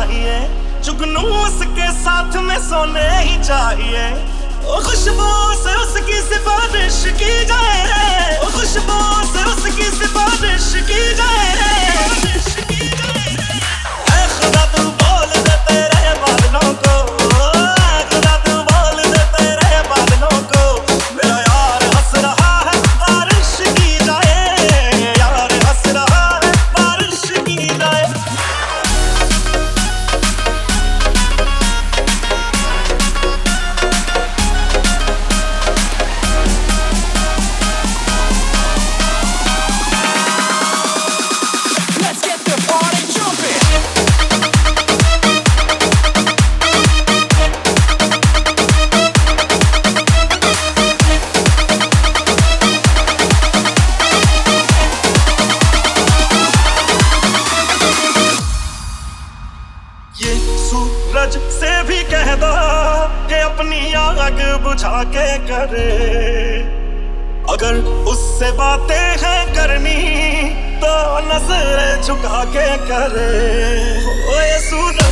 चाहिए, जुगनू उसके साथ में सोने ही चाहिए। ओ खुशबू से उसकी सिफारिश की जाए, ओ खुशबू से उसकी सिफारिश की जाए। ऐ खुदा तू बोल दे तेरे बादलों को, ऐ खुदा तू बोल दे तेरे बादलों को, मेरा यार हंस रहा है बारिश की जाए, यार हंस रहा है बारिश की जाए। Let's get the party jumping. ये सूरज से भी कह दो कि अपनी आग बुझा के करे, अगर उससे बातें हैं करनी तो नजर झुका के करे। ओ ये सूरज